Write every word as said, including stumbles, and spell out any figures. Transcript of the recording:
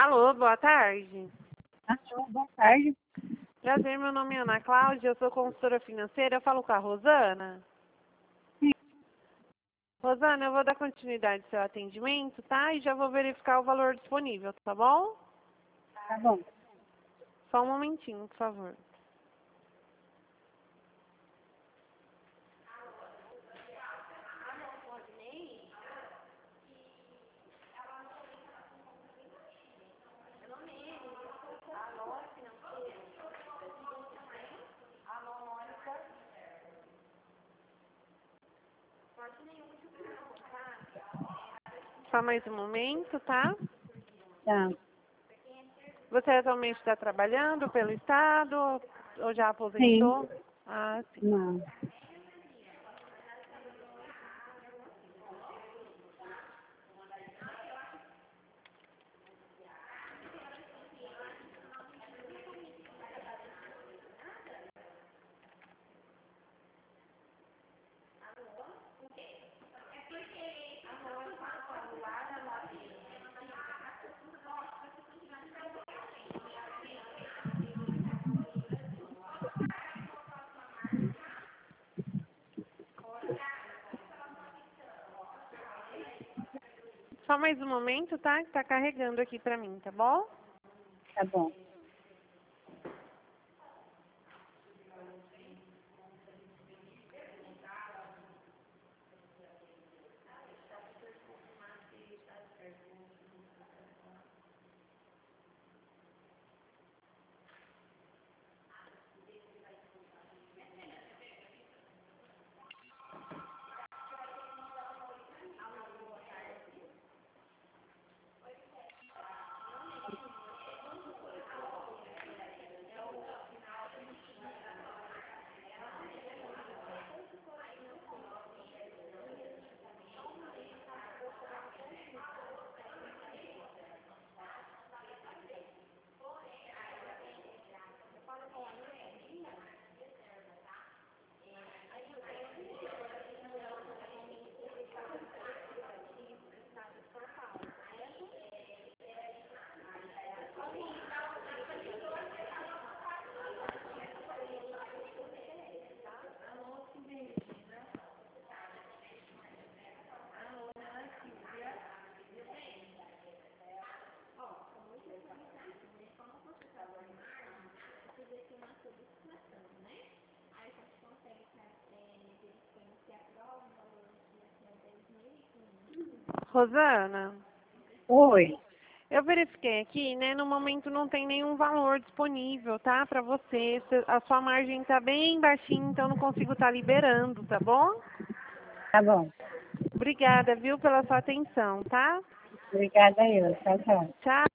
Alô, boa tarde. Alô, boa tarde. Prazer, meu nome é Ana Cláudia, eu sou consultora financeira, eu falo com a Rosana. Sim. Rosana, eu vou dar continuidade ao seu atendimento, tá? E já vou verificar o valor disponível, tá bom? Tá bom. Só um momentinho, por favor. Só mais um momento, tá? Tá. Você atualmente está trabalhando pelo Estado ou já Sim. aposentou? Ah, sim. Não. Só mais um momento, tá? Que tá carregando aqui pra mim, tá bom? Tá bom. Rosana, Oi. eu verifiquei aqui, né? No momento não tem nenhum valor disponível, tá? Pra você. Se- A sua margem tá bem baixinha, então não consigo estar liberando, tá bom? Tá bom. Obrigada, viu, pela sua atenção, tá? Obrigada eu. Tchau, tchau. Tchau.